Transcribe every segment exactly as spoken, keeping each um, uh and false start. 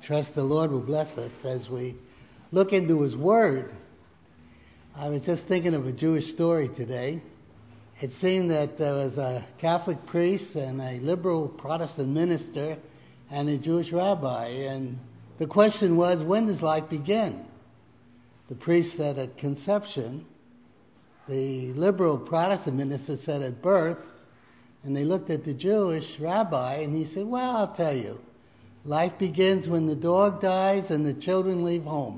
Trust the Lord will bless us as we look into His Word. I was just thinking of a Jewish story today. It seemed that there was a Catholic priest and a liberal Protestant minister and a Jewish rabbi. And the question was, when does life begin? The priest said at conception. The liberal Protestant minister said at birth. And they looked at the Jewish rabbi and he said, well, I'll tell you. Life begins when the dog dies and the children leave home.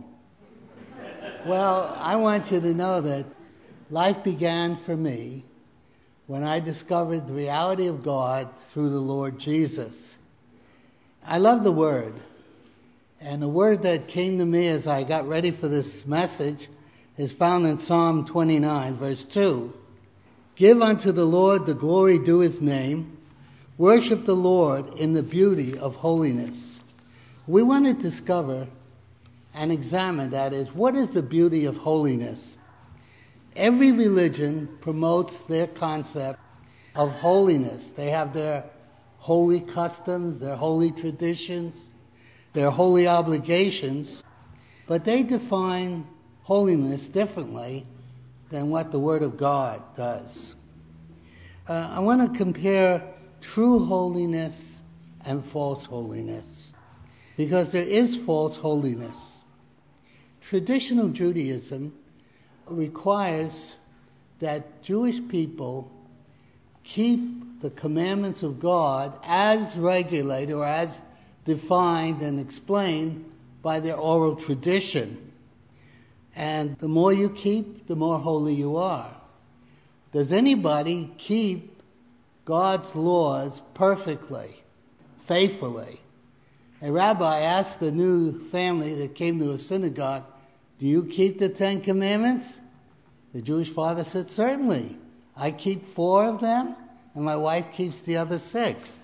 Well, I want you to know that life began for me when I discovered the reality of God through the Lord Jesus. I love the Word. And the word that came to me as I got ready for this message is found in Psalm twenty-nine, verse two. Give unto the Lord the glory due His name. Worship the Lord in the beauty of holiness. We want to discover and examine, that is, what is the beauty of holiness? Every religion promotes their concept of holiness. They have their holy customs, their holy traditions, their holy obligations, but they define holiness differently than what the Word of God does. Uh, I want to compare true holiness and false holiness, because there is false holiness. Traditional Judaism requires that Jewish people keep the commandments of God as regulated or as defined and explained by their oral tradition. And the more you keep, the more holy you are. Does anybody keep God's laws perfectly, faithfully? A rabbi asked the new family that came to a synagogue, do you keep the Ten Commandments? The Jewish father said, certainly. I keep four of them, and my wife keeps the other six.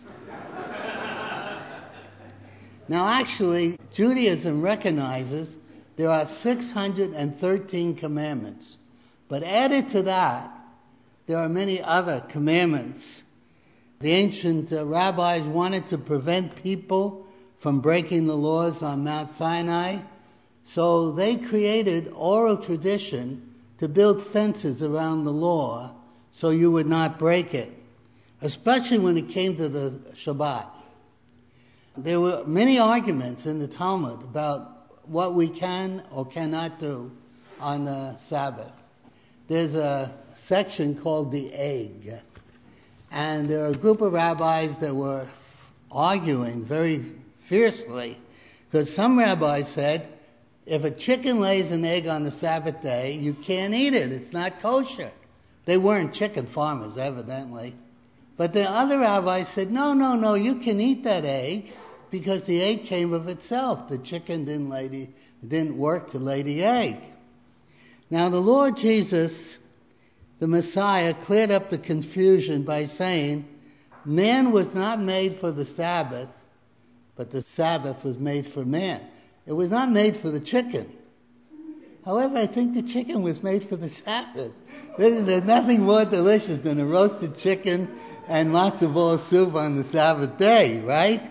Now actually, Judaism recognizes there are six hundred thirteen commandments. But added to that, there are many other commandments. The ancient uh, rabbis wanted to prevent people from breaking the laws on Mount Sinai, so they created oral tradition to build fences around the law so you would not break it, especially when it came to the Shabbat. There were many arguments in the Talmud about what we can or cannot do on the Sabbath. There's a section called the egg. And there are a group of rabbis that were arguing very fiercely, because some rabbis said, if a chicken lays an egg on the Sabbath day, you can't eat it. It's not kosher. They weren't chicken farmers, evidently. But the other rabbis said, no, no, no, you can eat that egg because the egg came of itself. The chicken didn't lay the, didn't work to lay the egg. Now the Lord Jesus, the Messiah, cleared up the confusion by saying, man was not made for the Sabbath, but the Sabbath was made for man. It was not made for the chicken. However, I think the chicken was made for the Sabbath. There's, there's nothing more delicious than a roasted chicken and matzo ball soup on the Sabbath day, right?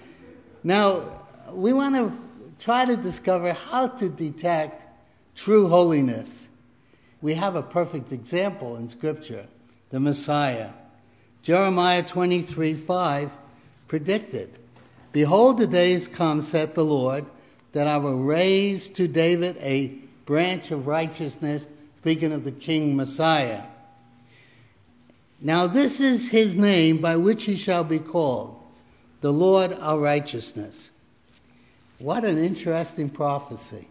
Now, we want to try to discover how to detect true holiness. We have a perfect example in Scripture, the Messiah. Jeremiah twenty-three five predicted, behold, the days come, saith the Lord, that I will raise to David a branch of righteousness, speaking of the King Messiah. Now this is his name by which he shall be called, the Lord our righteousness. What an interesting prophecy.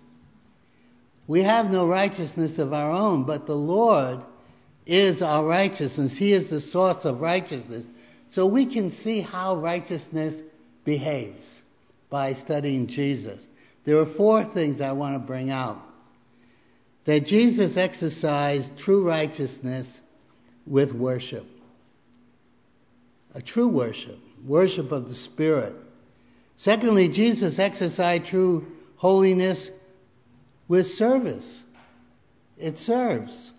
We have no righteousness of our own, but the Lord is our righteousness. He is the source of righteousness. So we can see how righteousness behaves by studying Jesus. There are four things I want to bring out. That Jesus exercised true righteousness with worship. A true worship. Worship of the Spirit. Secondly, Jesus exercised true holiness with service. It serves.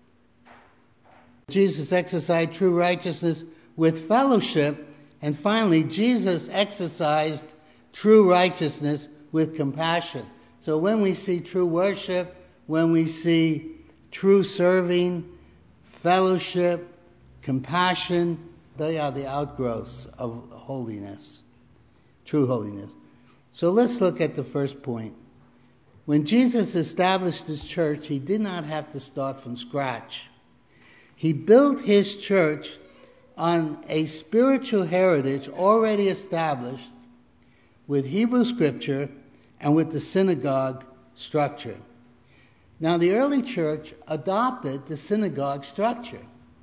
Jesus exercised true righteousness with fellowship. And finally, Jesus exercised true righteousness with compassion. So when we see true worship, when we see true serving, fellowship, compassion, they are the outgrowths of holiness, true holiness. So let's look at the first point. When Jesus established his church, he did not have to start from scratch. He built his church on a spiritual heritage already established with Hebrew scripture and with the synagogue structure. Now, the early church adopted the synagogue structure.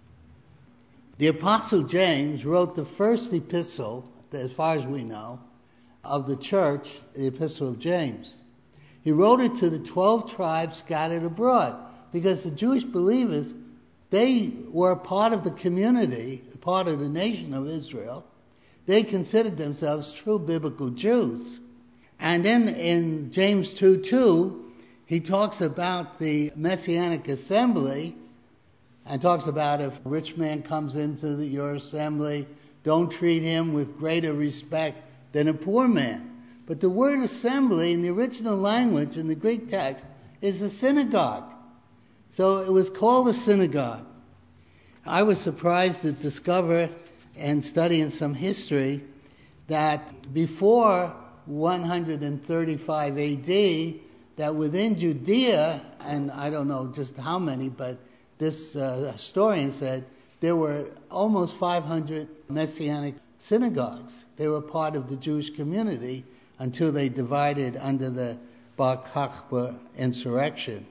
The Apostle James wrote the first epistle, as far as we know, of the church, the Epistle of James. He wrote it to the twelve tribes scattered abroad, because the Jewish believers, they were part of the community, part of the nation of Israel. They considered themselves true biblical Jews. And then in James two two, he talks about the Messianic assembly, and talks about if a rich man comes into the, your assembly, don't treat him with greater respect than a poor man. But the word assembly in the original language, in the Greek text, is a synagogue. So it was called a synagogue. I was surprised to discover, and studying some history, that before one hundred thirty-five A D, that within Judea, and I don't know just how many, but this uh, historian said there were almost five hundred Messianic synagogues. They were part of the Jewish community until they divided under the Bar Kokhba insurrection.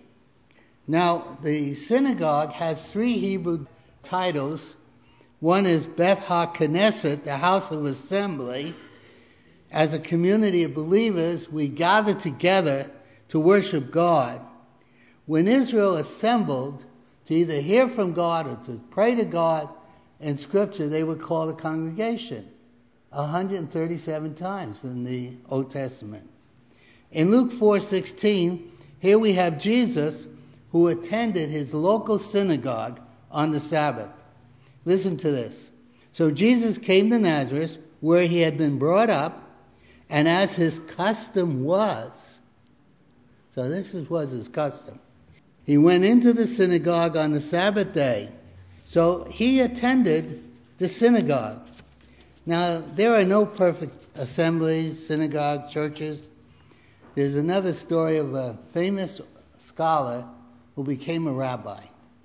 Now, the synagogue has three Hebrew titles. One is Beth HaKnesset, the house of assembly. As a community of believers, we gather together to worship God. When Israel assembled to either hear from God or to pray to God in Scripture, they would call a congregation one hundred thirty-seven times in the Old Testament. In Luke four sixteen, here we have Jesus who attended his local synagogue on the Sabbath. Listen to this. So Jesus came to Nazareth, where he had been brought up, and as his custom was, so this is, was his custom, he went into the synagogue on the Sabbath day. So he attended the synagogue. Now, there are no perfect assemblies, synagogue, churches. There's another story of a famous scholar who became a rabbi.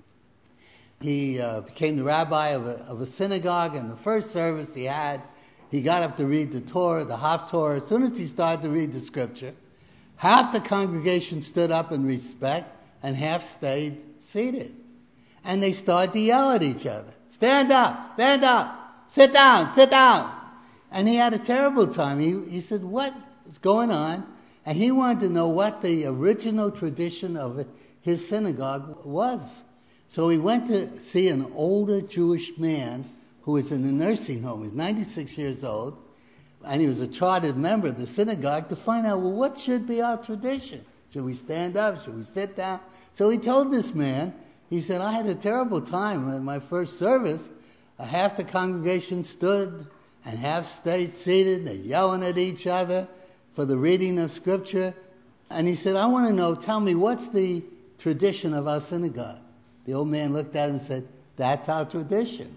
He uh, became the rabbi of a, of a synagogue, and the first service he had, he got up to read the Torah, the Haftorah. As soon as he started to read the scripture, half the congregation stood up in respect, and half stayed seated. And they started to yell at each other. Stand up, stand up. Sit down, sit down. And he had a terrible time. He, he said, what is going on? And he wanted to know what the original tradition of his synagogue was. So he went to see an older Jewish man who was in a nursing home. He was ninety-six years old, and he was a chartered member of the synagogue, to find out, well, what should be our tradition? Should we stand up? Should we sit down? So he told this man, he said, I had a terrible time in my first service. Half the congregation stood and half stayed seated. They're yelling at each other for the reading of Scripture. And he said, I want to know, tell me, what's the tradition of our synagogue? The old man looked at him and said, that's our tradition.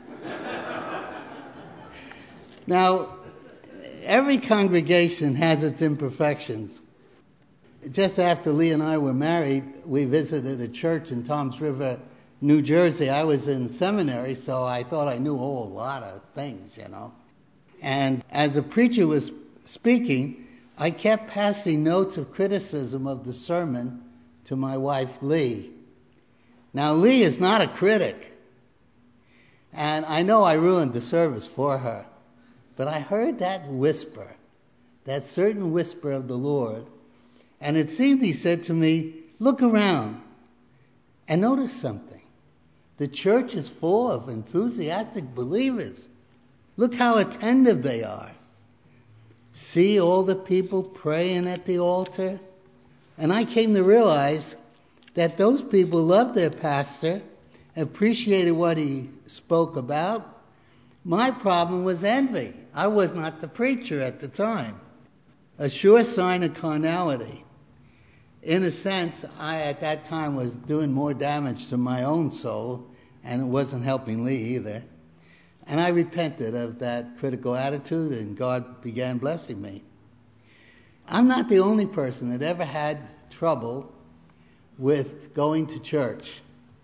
Now, every congregation has its imperfections. Just after Lee and I were married, we visited a church in Toms River, New Jersey. I was in seminary, so I thought I knew a whole lot of things, you know. And as the preacher was speaking, I kept passing notes of criticism of the sermon to my wife, Lee. Now, Lee is not a critic, and I know I ruined the service for her, but I heard that whisper, that certain whisper of the Lord, and it seemed he said to me, look around and notice something. The church is full of enthusiastic believers. Look how attentive they are. See all the people praying at the altar? And I came to realize that those people loved their pastor, appreciated what he spoke about. My problem was envy. I was not the preacher at the time. a sure sign of carnality. In a sense, I at that time was doing more damage to my own soul, and it wasn't helping Lee either. And I repented of that critical attitude, and God began blessing me. I'm not the only person that ever had trouble with going to church.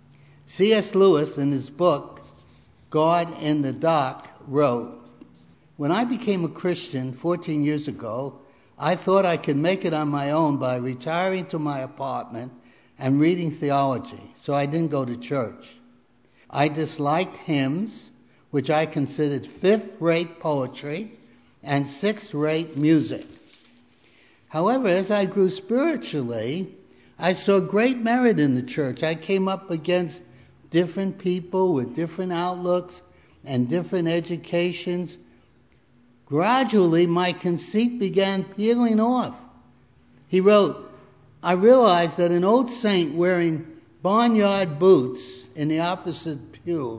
C S Lewis, in his book, God in the Dock, wrote, "When I became a Christian fourteen years ago, I thought I could make it on my own by retiring to my apartment and reading theology, so I didn't go to church. I disliked hymns, which I considered fifth-rate poetry and sixth-rate music. However, as I grew spiritually, I saw great merit in the church. I came up against different people with different outlooks and different educations. Gradually, my conceit began peeling off." He wrote, "I realized that an old saint wearing barnyard boots in the opposite pew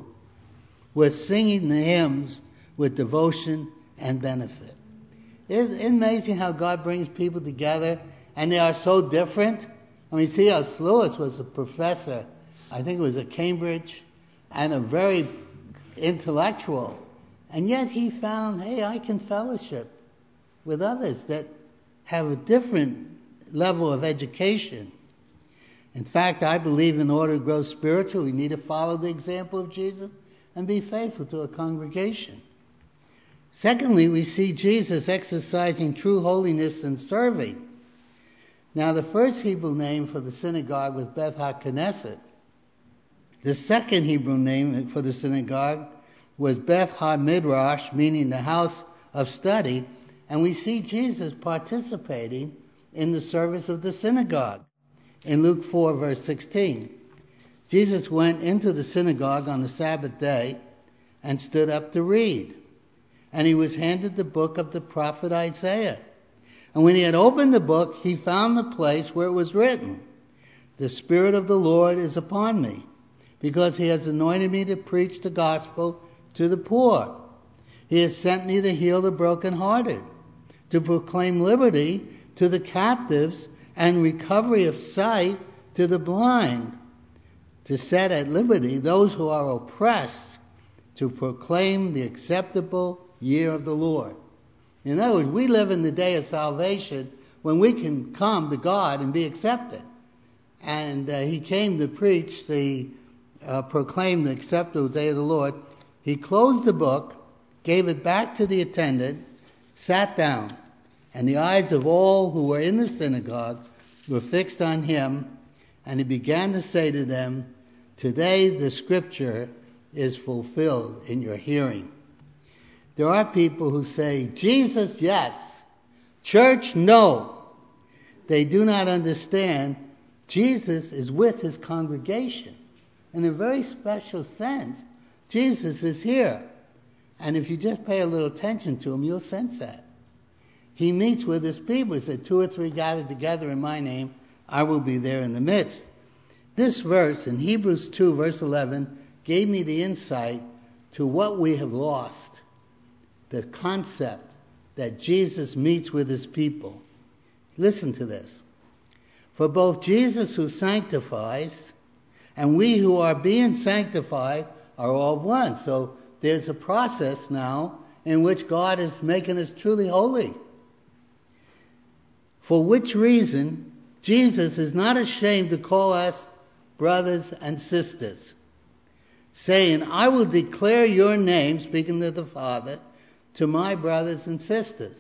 was singing the hymns with devotion and benefit." Isn't it amazing how God brings people together and they are so different? I mean, C S Lewis was a professor, I think it was at Cambridge, and a very intellectual. And yet he found, hey, I can fellowship with others that have a different level of education. In fact, I believe in order to grow spiritual, we need to follow the example of Jesus and be faithful to a congregation. Secondly, we see Jesus exercising true holiness and serving. Now, the first Hebrew name for the synagogue was Beth HaKnesset. The second Hebrew name for the synagogue was Beth HaMidrash, meaning the house of study, and we see Jesus participating in the service of the synagogue. In Luke four, verse sixteen, Jesus went into the synagogue on the Sabbath day and stood up to read. And he was handed the book of the prophet Isaiah. And when he had opened the book, he found the place where it was written, "The Spirit of the Lord is upon me, because he has anointed me to preach the gospel to the poor. He has sent me to heal the brokenhearted, to proclaim liberty to the captives and recovery of sight to the blind, to set at liberty those who are oppressed, to proclaim the acceptable year of the Lord." In other words, we live in the day of salvation when we can come to God and be accepted. And uh, he came to preach the, uh, proclaim the acceptable day of the Lord. He closed the book, gave it back to the attendant, sat down, and the eyes of all who were in the synagogue were fixed on him, and he began to say to them, "Today the scripture is fulfilled in your hearing." There are people who say, Jesus, yes. Church, no. They do not understand Jesus is with his congregation. In a very special sense, Jesus is here. And if you just pay a little attention to him, you'll sense that. He meets with his people. He said, "Two or three gathered together in my name, I will be there in the midst." This verse in Hebrews two, verse eleven, gave me the insight to what we have lost. The concept that Jesus meets with his people. Listen to this. "For both Jesus who sanctifies and we who are being sanctified are all one." So there's a process now in which God is making us truly holy. "For which reason Jesus is not ashamed to call us brothers and sisters, saying, I will declare your name," speaking to the Father, "to my brothers and sisters.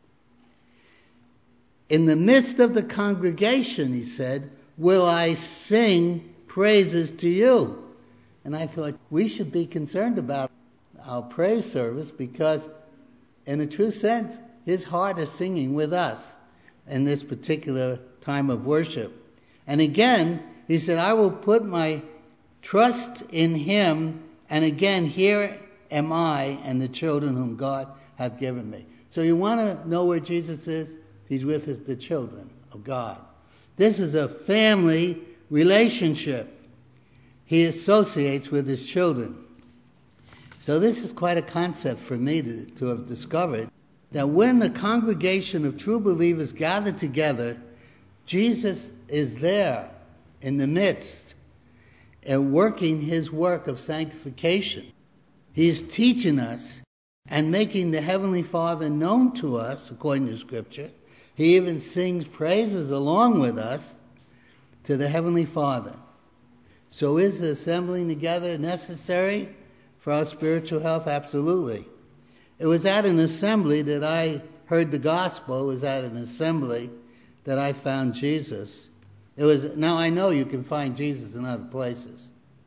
In the midst of the congregation," he said, "will I sing praises to you." And I thought we should be concerned about our praise service because, in a true sense, his heart is singing with us in this particular time of worship. And again, he said, "I will put my trust in him," and again, "here am I and the children whom God hath given me." So you want to know where Jesus is? He's with the children of God. This is a family relationship. He associates with his children. So this is quite a concept for me to, to have discovered. that when the congregation of true believers gather together, Jesus is there in the midst and working his work of sanctification. He is teaching us and making the Heavenly Father known to us, according to Scripture. He even sings praises along with us to the Heavenly Father. So is the assembling together necessary for our spiritual health? Absolutely. It was at an assembly that I heard the gospel. It was at an assembly that I found Jesus. It was, now I know you can find Jesus in other places,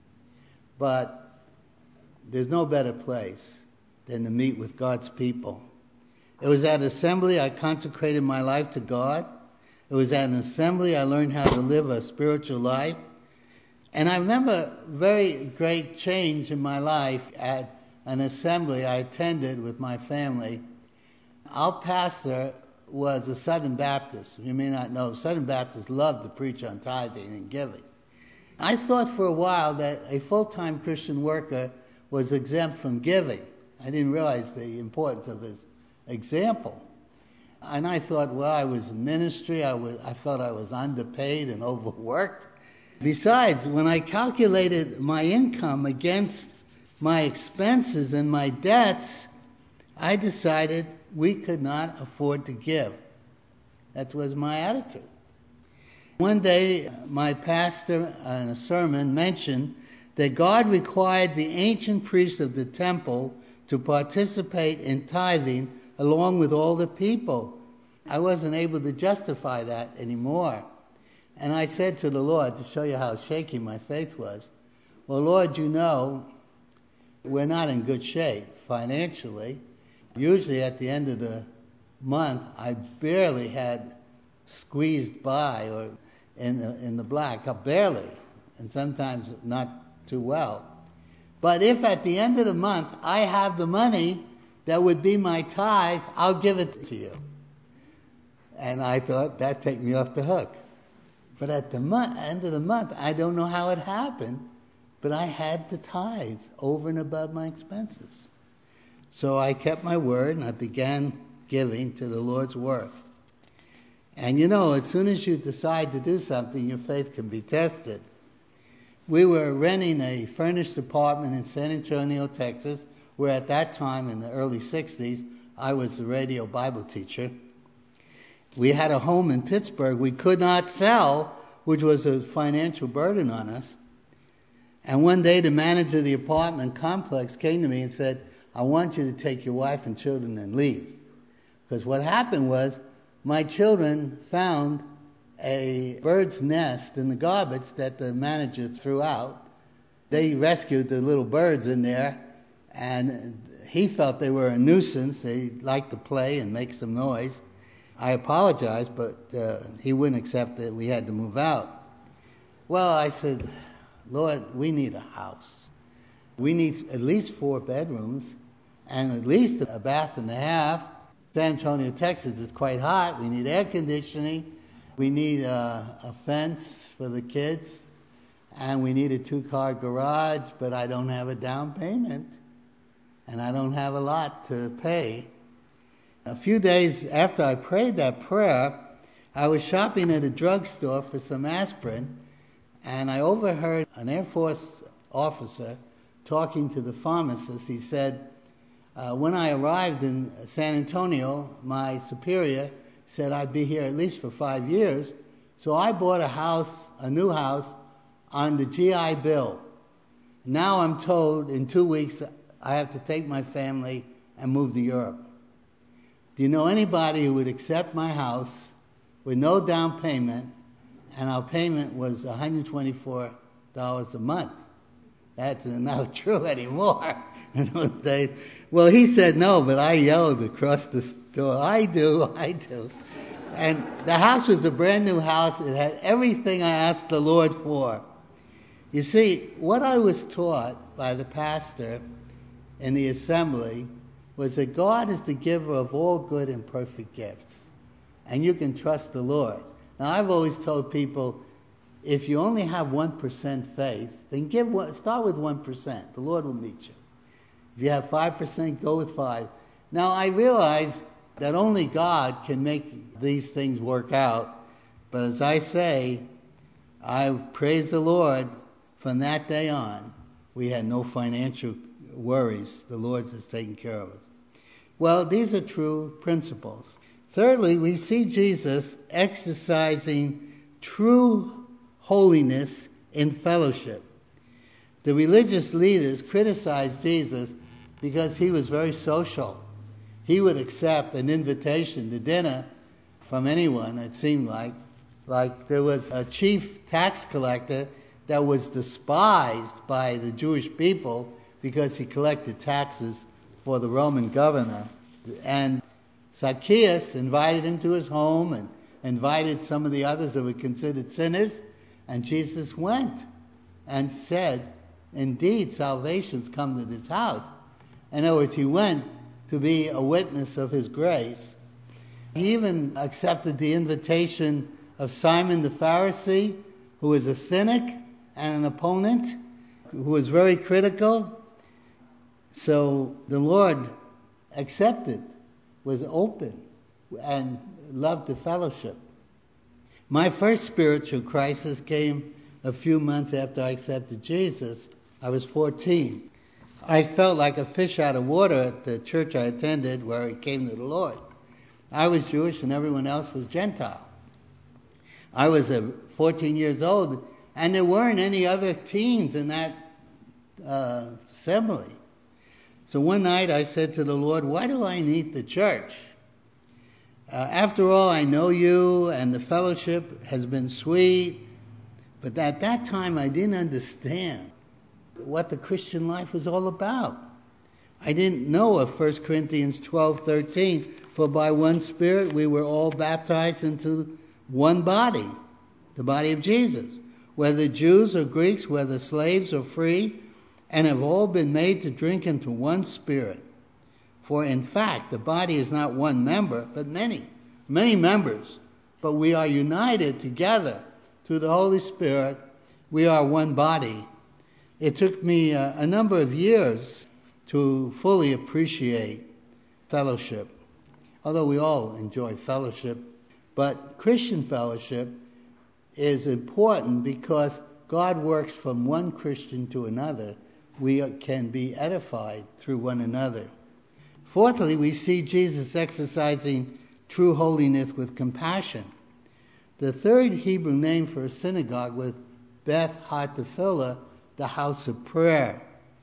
but there's no better place than to meet with God's people. It was at an assembly I consecrated my life to God. It was at an assembly I learned how to live a spiritual life. And I remember a very great change in my life at an assembly I attended with my family. Our pastor was a Southern Baptist. You may not know, Southern Baptists love to preach on tithing and giving. I thought for a while that a full-time Christian worker was exempt from giving. I didn't realize the importance of his example. And I thought, well, I was in ministry, I, was, I thought I was underpaid and overworked. Besides, when I calculated my income against my expenses and my debts, I decided we could not afford to give. That was my attitude. One day, my pastor in a sermon mentioned that God required the ancient priests of the temple to participate in tithing along with all the people. I wasn't able to justify that anymore. And I said to the Lord, to show you how shaky my faith was, well, Lord, you know, we're not in good shape financially. Usually at the end of the month, I barely had squeezed by or in the, in the black, barely, and sometimes not too well. But if at the end of the month I have the money that would be my tithe, I'll give it to you. And I thought, that'd take me off the hook. But at the month, end of the month, I don't know how it happened, but I had to tithe over and above my expenses. So I kept my word and I began giving to the Lord's work. And you know, as soon as you decide to do something, your faith can be tested. We were renting a furnished apartment in San Antonio, Texas, where at that time, in the early sixties, I was the radio Bible teacher. We had a home in Pittsburgh we could not sell, which was a financial burden on us. And one day the manager of the apartment complex came to me and said, I want you to take your wife and children and leave. Because what happened was, my children found a bird's nest in the garbage that the manager threw out. They rescued the little birds in there, and he felt they were a nuisance. They liked to play and make some noise. I apologized, but uh, he wouldn't accept that we had to move out. Well, I said, Lord, we need a house. We need at least four bedrooms and at least a bath and a half. San Antonio, Texas is quite hot. We need air conditioning. We need a, a fence for the kids. And we need a two-car garage, but I don't have a down payment. And I don't have a lot to pay. A few days after I prayed that prayer, I was shopping at a drugstore for some aspirin, and I overheard an Air Force officer talking to the pharmacist. He said, uh, when I arrived in San Antonio, my superior said I'd be here at least for five years, so I bought a house, a new house, on the G I Bill. Now I'm told in two weeks I have to take my family and move to Europe. Do you know anybody who would accept my house with no down payment, and our payment was one hundred twenty-four dollars a month? That's not true anymore in those days. Well, he said no, but I yelled across the store, I do, I do. And the house was a brand new house. It had everything I asked the Lord for. You see, what I was taught by the pastor in the assembly was that God is the giver of all good and perfect gifts. And you can trust the Lord. Now, I've always told people, if you only have one percent faith, then give one, start with one percent. The Lord will meet you. If you have five percent, go with five. Now, I realize that only God can make these things work out. But as I say, I praise the Lord, from that day on, we had no financial worries. The Lord has taken care of us. Well, these are true principles. Thirdly, we see Jesus exercising true holiness in fellowship. The religious leaders criticized Jesus because he was very social. He would accept an invitation to dinner from anyone, it seemed like. Like there was a chief tax collector that was despised by the Jewish people because he collected taxes for the Roman governor. And Zacchaeus invited him to his home and invited some of the others that were considered sinners. And Jesus went and said, indeed, salvation's come to this house. In other words, he went to be a witness of his grace. He even accepted the invitation of Simon the Pharisee, who was a cynic and an opponent, who was very critical. So the Lord accepted, was open, and loved the fellowship. My first spiritual crisis came a few months after I accepted Jesus. I was fourteen. I felt like a fish out of water at the church I attended where I came to the Lord. I was Jewish and everyone else was Gentile. I was uh, fourteen years old, and there weren't any other teens in that uh, assembly. So one night I said to the Lord, why do I need the church? Uh, after all, I know you, and the fellowship has been sweet. But at that time, I didn't understand what the Christian life was all about. I didn't know of First Corinthians twelve thirteen, for by one Spirit we were all baptized into one body, the body of Jesus, whether Jews or Greeks, whether slaves or free, and have all been made to drink into one Spirit. For in fact, the body is not one member, but many, many members. But we are united together through the Holy Spirit. We are one body. It took me a, a number of years to fully appreciate fellowship, although we all enjoy fellowship. But Christian fellowship is important because God works from one Christian to another. We can be edified through one another. Fourthly, we see Jesus exercising true holiness with compassion. The third Hebrew name for a synagogue was Beth HaTefillah, the house of prayer.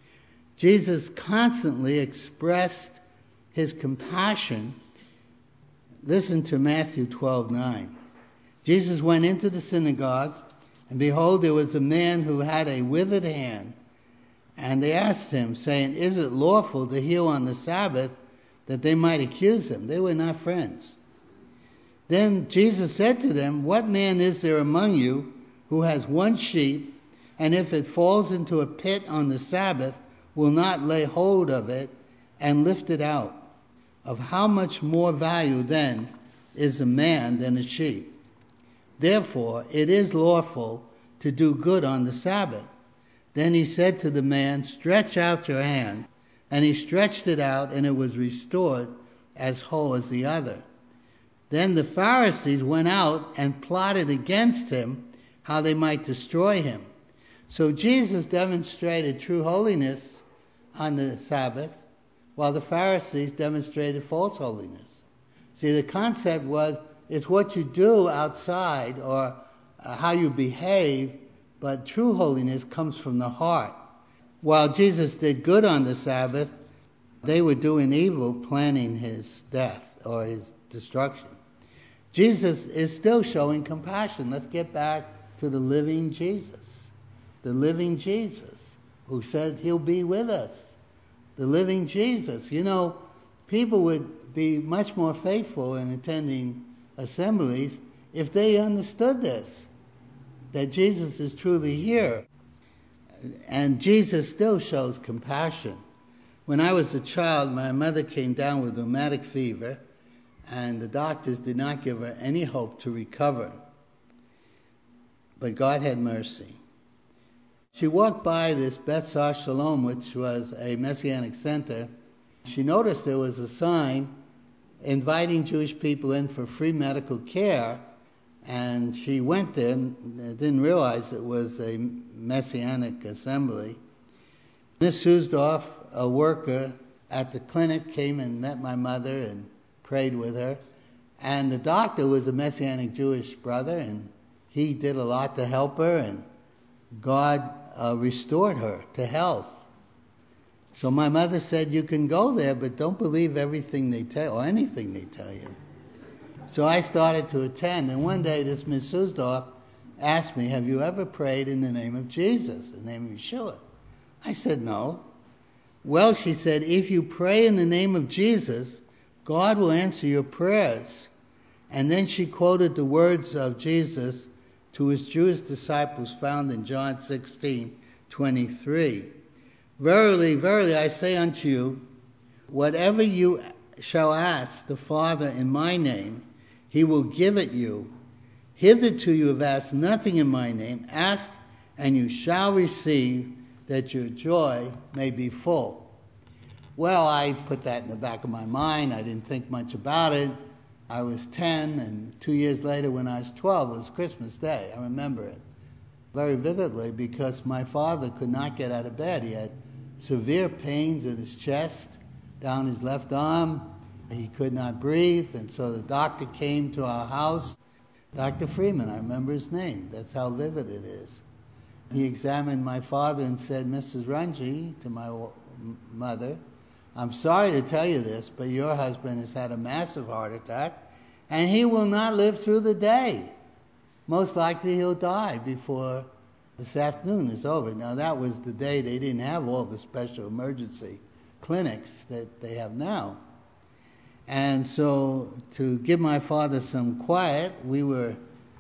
Jesus constantly expressed his compassion. Listen to Matthew twelve nine. Jesus went into the synagogue, and behold, there was a man who had a withered hand. And they asked him, saying, is it lawful to heal on the Sabbath, that they might accuse him? They were not friends. Then Jesus said to them, what man is there among you who has one sheep, and if it falls into a pit on the Sabbath, will not lay hold of it and lift it out? Of how much more value then is a man than a sheep? Therefore it is lawful to do good on the Sabbath. Then he said to the man, stretch out your hand. And he stretched it out, and it was restored as whole as the other. Then the Pharisees went out and plotted against him, how they might destroy him. So Jesus demonstrated true holiness on the Sabbath, while the Pharisees demonstrated false holiness. See, the concept was, it's what you do outside or uh, how you behave, but true holiness comes from the heart. While Jesus did good on the Sabbath, they were doing evil, planning his death or his destruction. Jesus is still showing compassion. Let's get back to the living Jesus. The living Jesus who said he'll be with us. The living Jesus. You know, people would be much more faithful in attending assemblies if they understood this, that Jesus is truly here. And Jesus still shows compassion. When I was a child, my mother came down with rheumatic fever, and the doctors did not give her any hope to recover. But God had mercy. She walked by this Beth Sar Shalom, which was a Messianic center. She noticed there was a sign inviting Jewish people in for free medical care. And she went there and didn't realize it was a Messianic assembly. Miss Susdorf, a worker at the clinic, came and met my mother and prayed with her. And the doctor was a Messianic Jewish brother, and he did a lot to help her, and God uh, restored her to health. So my mother said, you can go there, but don't believe everything they tell, or anything they tell you. So I started to attend, and one day this Miss Susdorf asked me, have you ever prayed in the name of Jesus, the name of Yeshua? I said, no. Well, she said, if you pray in the name of Jesus, God will answer your prayers. And then she quoted the words of Jesus to his Jewish disciples found in John sixteen twenty-three. Verily, verily, I say unto you, whatever you shall ask the Father in my name, he will give it you. Hitherto you have asked nothing in my name. Ask, and you shall receive, that your joy may be full. Well, I put that in the back of my mind. I didn't think much about it. I was ten, and two years later when I was twelve, it was Christmas Day. I remember it very vividly because my father could not get out of bed. He had severe pains in his chest, down his left arm. He could not breathe, and so the doctor came to our house. Doctor Freeman, I remember his name. That's how vivid it is. He examined my father and said, Missus Runge, to my mother, I'm sorry to tell you this, but your husband has had a massive heart attack, and he will not live through the day. Most likely he'll die before this afternoon is over. Now, that was the day they didn't have all the special emergency clinics that they have now. And so to give my father some quiet, we were,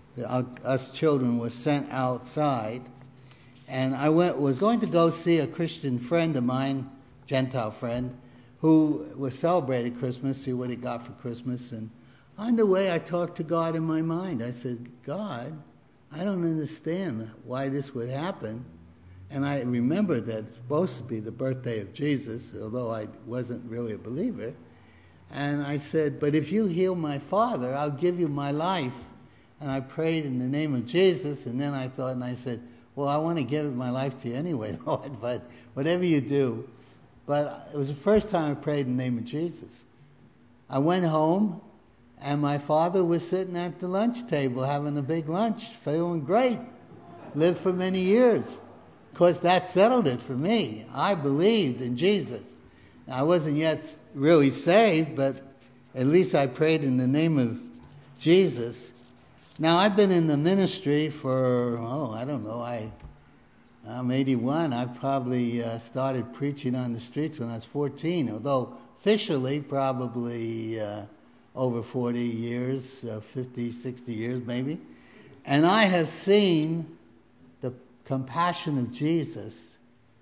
us children were sent outside. And I went, was going to go see a Christian friend of mine, Gentile friend, who was celebrating Christmas, see what he got for Christmas. And on the way, I talked to God in my mind. I said, God, I don't understand why this would happen. And I remembered that it's supposed to be the birthday of Jesus, although I wasn't really a believer. And I said, but if you heal my father, I'll give you my life. And I prayed in the name of Jesus. And then I thought, and I said, well, I want to give my life to you anyway, Lord, but whatever you do. But it was the first time I prayed in the name of Jesus. I went home, and my father was sitting at the lunch table having a big lunch, feeling great. Lived for many years. Of course, that settled it for me. I believed in Jesus. I wasn't yet really saved, but at least I prayed in the name of Jesus. Now, I've been in the ministry for, oh, I don't know, I, I'm eighty-one. I probably uh, started preaching on the streets when I was fourteen, although officially probably uh, over forty years, uh, fifty, sixty years maybe. And I have seen the compassion of Jesus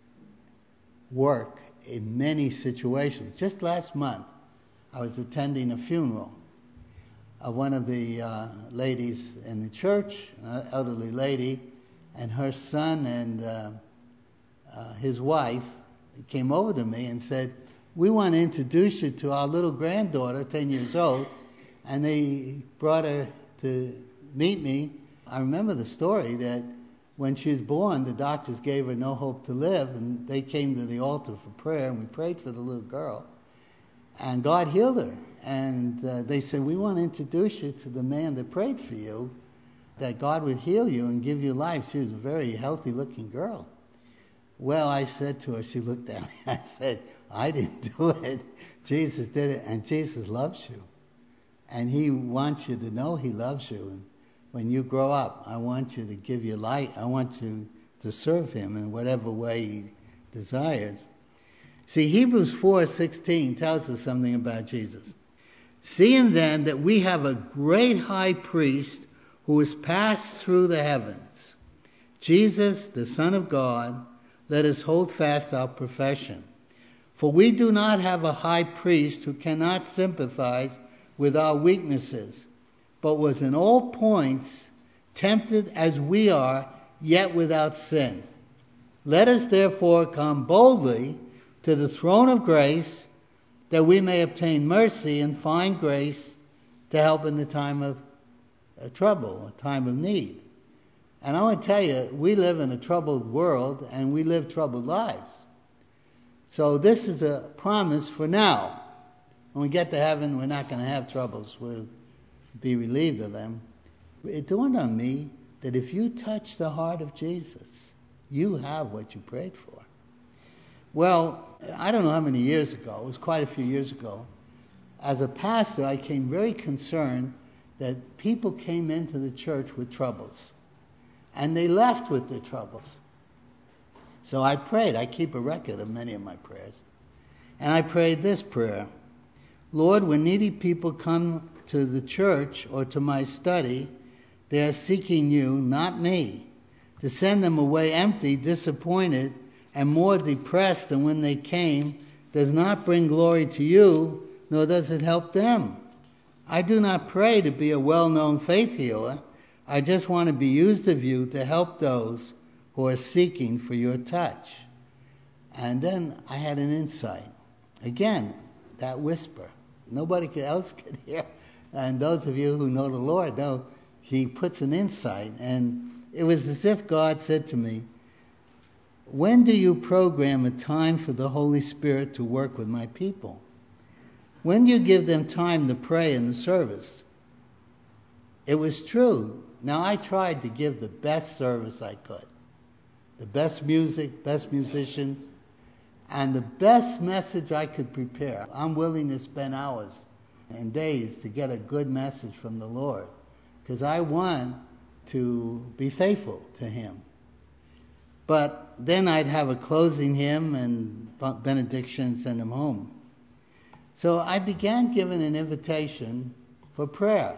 work in many situations. Just last month, I was attending a funeral of one of the uh, ladies in the church, an elderly lady, and her son and uh, uh, his wife came over to me and said, we want to introduce you to our little granddaughter, ten years old, and they brought her to meet me. I remember the story that when she was born, the doctors gave her no hope to live, and they came to the altar for prayer, and we prayed for the little girl. And God healed her. And uh, they said, we want to introduce you to the man that prayed for you, that God would heal you and give you life. She was a very healthy-looking girl. Well, I said to her, she looked at me, I said, I didn't do it. Jesus did it, and Jesus loves you. And he wants you to know he loves you. And when you grow up, I want you to give your life. I want you to serve him in whatever way he desires. See, Hebrews four sixteen tells us something about Jesus. Seeing then that we have a great high priest who has passed through the heavens, Jesus, the Son of God, let us hold fast our profession. For we do not have a high priest who cannot sympathize with our weaknesses, but was in all points tempted as we are, yet without sin. Let us therefore come boldly to the throne of grace, that we may obtain mercy and find grace to help in the time of uh, trouble, a time of need. And I want to tell you, we live in a troubled world, and we live troubled lives. So this is a promise for now. When we get to heaven, we're not going to have troubles. We'll be relieved of them. It dawned on me that if you touch the heart of Jesus, you have what you prayed for. Well, I don't know how many years ago, it was quite a few years ago, as a pastor, I came very concerned that people came into the church with troubles, and they left with their troubles. So I prayed. I keep a record of many of my prayers. And I prayed this prayer: Lord, when needy people come to the church or to my study, they are seeking you, not me. To send them away empty, disappointed, and more depressed than when they came does not bring glory to you, nor does it help them. I do not pray to be a well-known faith healer. I just want to be used of you to help those who are seeking for your touch. And then I had an insight. Again, that whisper. Nobody else could hear. And those of you who know the Lord know he puts an insight. And it was as if God said to me, when do you program a time for the Holy Spirit to work with my people? When do you give them time to pray in the service? It was true. Now, I tried to give the best service I could. The best music, best musicians, and the best message I could prepare. I'm willing to spend hours and days to get a good message from the Lord, because I want to be faithful to him. But then I'd have a closing hymn and benediction and send them home. So I began giving an invitation for prayer.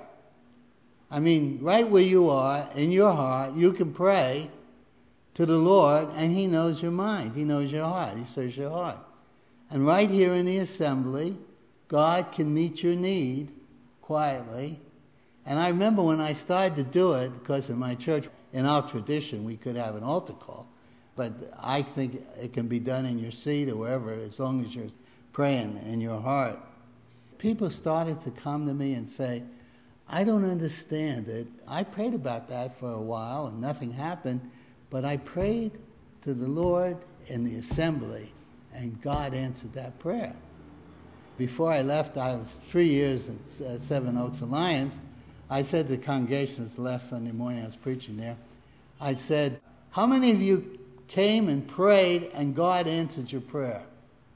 I mean, right where you are, in your heart, you can pray to the Lord, and he knows your mind. He knows your heart. He sees your heart. And right here in the assembly, God can meet your need quietly. And I remember when I started to do it, because in my church, in our tradition, we could have an altar call. But I think it can be done in your seat or wherever, as long as you're praying in your heart. People started to come to me and say, I don't understand it. I prayed about that for a while and nothing happened, but I prayed to the Lord in the assembly and God answered that prayer. Before I left, I was three years at uh, Seven Oaks Alliance. I said to the congregations the last Sunday morning I was preaching there, I said, how many of you came and prayed and God answered your prayer?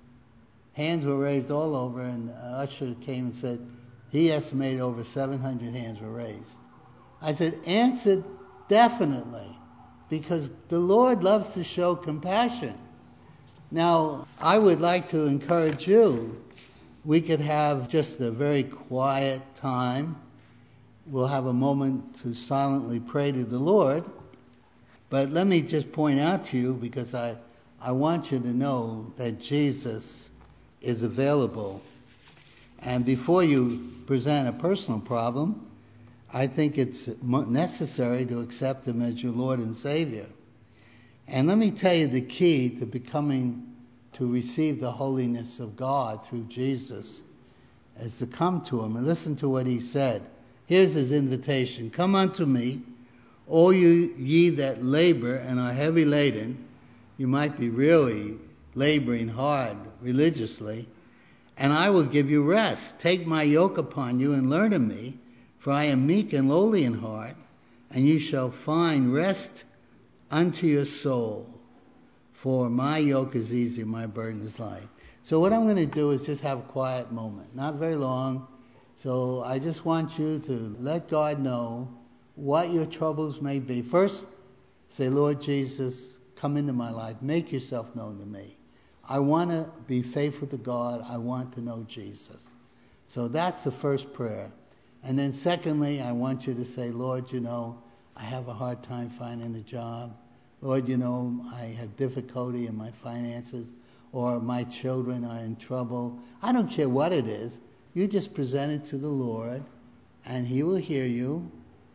Hands were raised all over, and uh, usher came and said he estimated over seven hundred hands were raised. I said, answered definitely, because the Lord loves to show compassion. Now, I would like to encourage you. We could have just a very quiet time. We'll have a moment to silently pray to the Lord. But let me just point out to you, because I, I want you to know that Jesus is available. And before you present a personal problem, I think it's necessary to accept him as your Lord and Savior. And let me tell you the key to becoming, to receive the holiness of God through Jesus, is to come to him and listen to what he said. Here's his invitation. Come unto me, all you ye that labor and are heavy laden. You might be really laboring hard religiously, and I will give you rest. Take my yoke upon you and learn of me, for I am meek and lowly in heart, and you shall find rest unto your soul. For my yoke is easy, my burden is light. So what I'm going to do is just have a quiet moment, not very long. So I just want you to let God know what your troubles may be. First, say, Lord Jesus, come into my life. Make yourself known to me. I want to be faithful to God. I want to know Jesus. So that's the first prayer. And then secondly, I want you to say, Lord, you know, I have a hard time finding a job. Lord, you know, I have difficulty in my finances, or my children are in trouble. I don't care what it is. You just present it to the Lord, and he will hear you.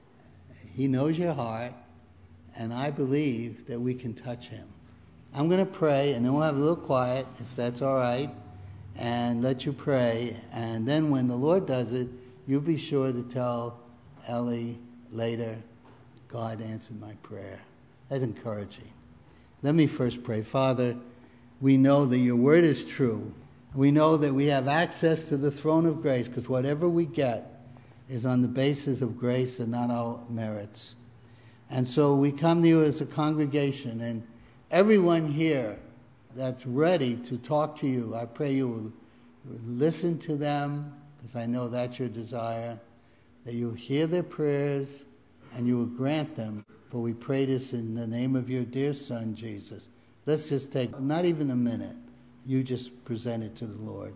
He knows your heart, and I believe that we can touch him. I'm going to pray, and then we'll have a little quiet, if that's all right. and let you pray. And then when the Lord does it, you be sure to tell Ellie later, God answered my prayer. That's encouraging. Let me first pray. Father, we know that your word is true. We know that we have access to the throne of grace because whatever we get is on the basis of grace and not our merits. And so we come to you as a congregation, and everyone here that's ready to talk to you, I pray you will listen to them, because I know that's your desire, that you will hear their prayers and you will grant them. For we pray this in the name of your dear Son, Jesus. Let's just take not even a minute. You just present it to the Lord.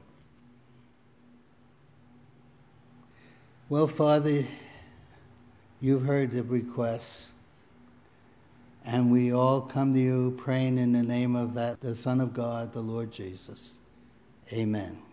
Well, Father, you've heard the requests, and we all come to you praying in the name of that, the Son of God, the Lord Jesus. Amen.